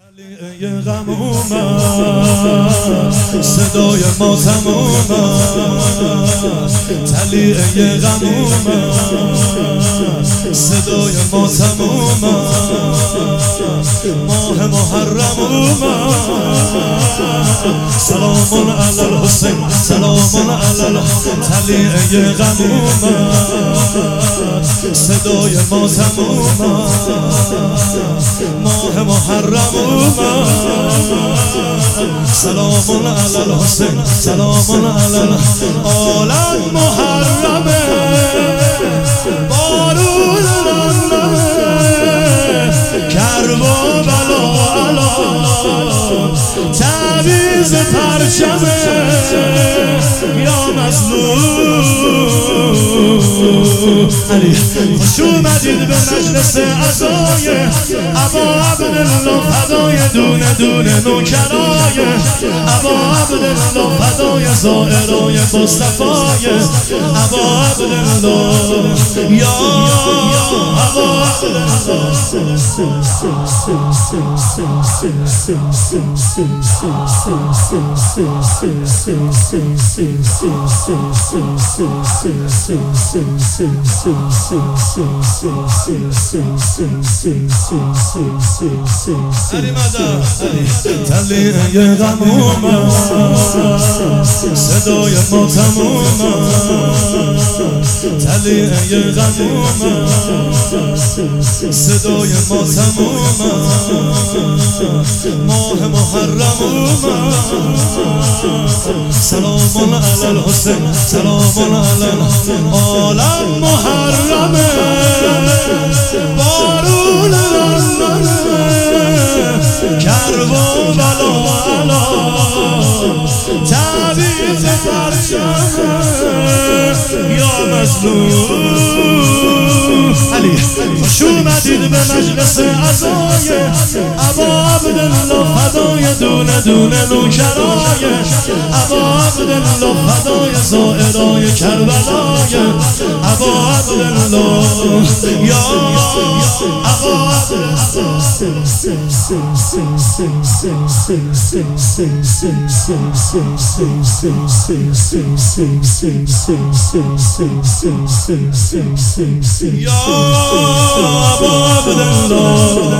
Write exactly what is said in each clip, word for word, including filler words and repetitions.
یه غم اومد صدای ماتم اومد تلیه یه غم اومد صدای ماتم اومد ماه محرم اومد سلام علی الحسین سلام علی الحسین تلیه یه غم اومد صدای ماتم اومد ماه محرم اومد سلام علی الحسین سلام علی الحسین عالم محرمه بارون رنمه کربلا علا تعویض پرچمه یا مظلوم علی خوش اومدید به مجلس عزای ابا عبدالله فدای دونه دونه نوکرای ابا عبدالله فدای زائرای مصطفای ابا عبدالله یا ابا تلیه یه غم اومد صدای ماتم اومد تلیه یه غم اومد صدای ماتم اومد ماه محرم اومد سلام علی الحسین سلام علی الحسین عالم محرمه بارون رنمه کربلا علا تعویض پرچمه یا مظلوم علی خوش اومدید به مجلس عزای ابا عبدالله فدای دونه دونه نوکرای ابا عبدالله فدای زائرای کربلای ابا عبدالله یا ابا یا ابا عبدالله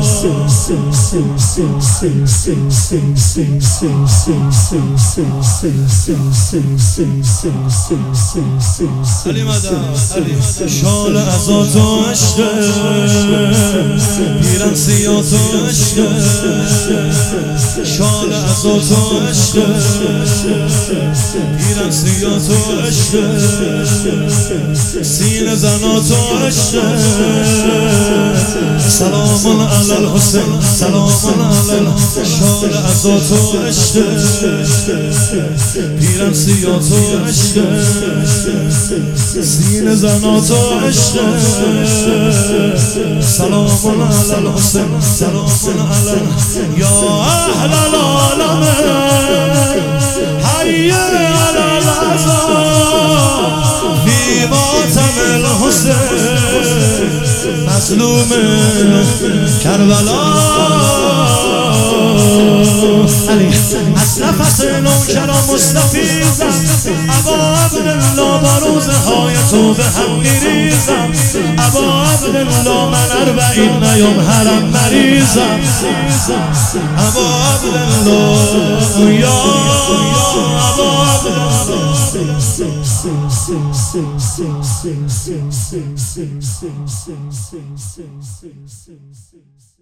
علی مدام شال ازا تو عشقه پیرن سیا تو عشقه شال ازا تو عشقه پیرن سیا تو عشقه سینه زنا تو عشقه سلام علی الحسین سلام علی الحسین شال ازا تو عشقه پیرن سیا تو عشقه سینه زنا تو عشقه سلام علی الحسین سلام علی الحسین یا اهل العالم حی علی العزا فی ماتم الحسین مظلوم کربلا علی از نفس نوکران مستفیزم ابا عبدالله با روزه های تو به هم میریزم ابا عبدالله من اربعین نیام حرم مریضم ابا عبدالله یا ابا عبدالله